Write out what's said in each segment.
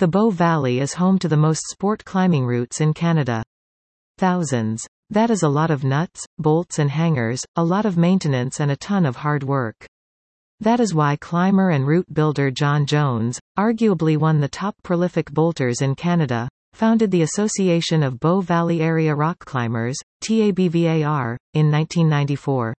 The Bow Valley is home to the most sport climbing routes in Canada. Thousands. That is a lot of nuts, bolts and hangers, a lot of maintenance and a ton of hard work. That is why climber and route builder John Jones, arguably one of the top prolific bolters in Canada, founded the Association of Bow Valley Area Rock Climbers, TABVAR, in 1994.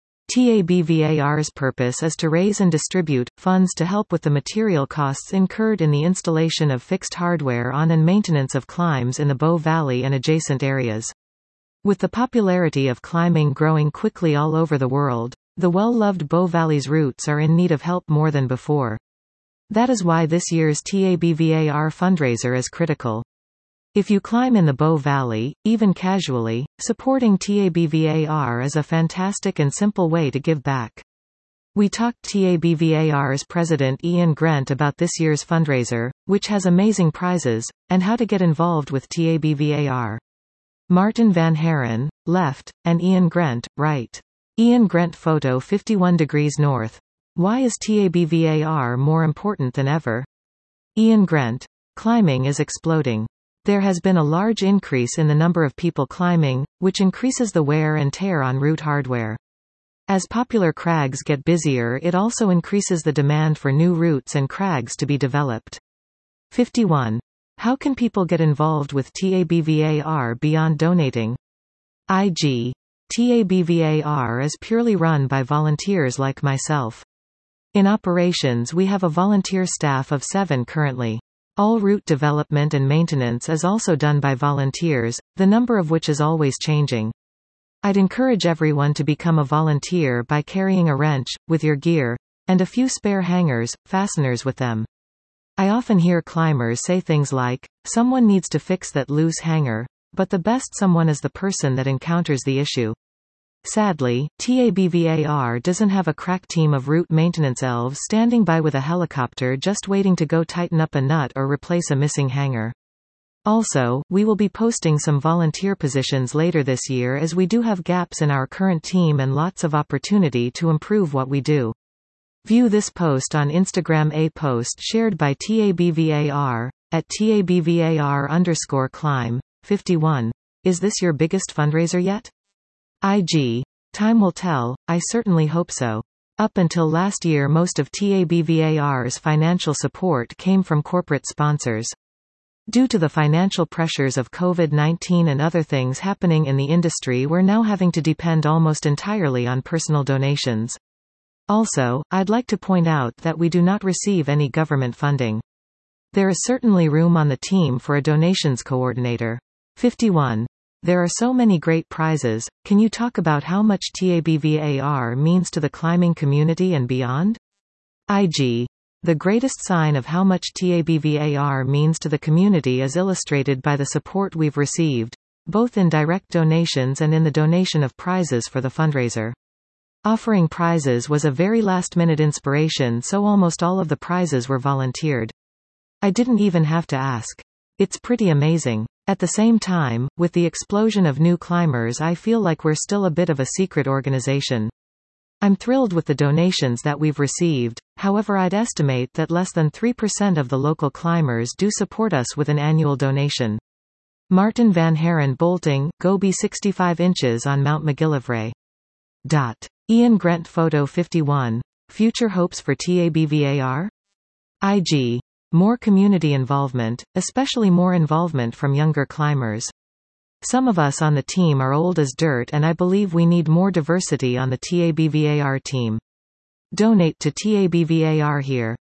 TABVAR's purpose is to raise and distribute funds to help with the material costs incurred in the installation of fixed hardware on and maintenance of climbs in the Bow Valley and adjacent areas. With the popularity of climbing growing quickly all over the world, the well-loved Bow Valley's routes are in need of help more than before. That is why this year's TABVAR fundraiser is critical. If you climb in the Bow Valley, even casually, supporting TABVAR is a fantastic and simple way to give back. We talked TABVAR's president Ian Grant about this year's fundraiser, which has amazing prizes, and how to get involved with TABVAR. Martin Van Haren, left, and Ian Grant, right. Ian Grant photo 51 degrees north. Why is TABVAR more important than ever? Ian Grant. Climbing is exploding. There has been a large increase in the number of people climbing, which increases the wear and tear on route hardware. As popular crags get busier, it also increases the demand for new routes and crags to be developed. 51. How can people get involved with TABVAR beyond donating? IG. TABVAR is purely run by volunteers like myself. In operations we have a volunteer staff of 7 currently. All route development and maintenance is also done by volunteers, the number of which is always changing. I'd encourage everyone to become a volunteer by carrying a wrench, with your gear, and a few spare hangers, fasteners with them. I often hear climbers say things like, someone needs to fix that loose hanger, but the best someone is the person that encounters the issue. Sadly, TABVAR doesn't have a crack team of route maintenance elves standing by with a helicopter just waiting to go tighten up a nut or replace a missing hanger. Also, we will be posting some volunteer positions later this year as we do have gaps in our current team and lots of opportunity to improve what we do. View this post on Instagram. A post shared by TABVAR, at TABVAR_climb, 51. Is this your biggest fundraiser yet? IG. Time will tell, I certainly hope so. Up until last year most of TABVAR's financial support came from corporate sponsors. Due to the financial pressures of COVID-19 and other things happening in the industry, we're now having to depend almost entirely on personal donations. Also, I'd like to point out that we do not receive any government funding. There is certainly room on the team for a donations coordinator. 51. There are so many great prizes, can you talk about how much TABVAR means to the climbing community and beyond? IG. The greatest sign of how much TABVAR means to the community is illustrated by the support we've received, both in direct donations and in the donation of prizes for the fundraiser. Offering prizes was a very last-minute inspiration, so almost all of the prizes were volunteered. I didn't even have to ask. It's pretty amazing. At the same time, with the explosion of new climbers, I feel like we're still a bit of a secret organization. I'm thrilled with the donations that we've received, however I'd estimate that less than 3% of the local climbers do support us with an annual donation. Martin Van Haren bolting, Gobi 65 inches on Mount McGillivray. Ian Grant photo 51. Future hopes for TABVAR? IG. More community involvement, especially more involvement from younger climbers. Some of us on the team are old as dirt and I believe we need more diversity on the TABVAR team. Donate to TABVAR here.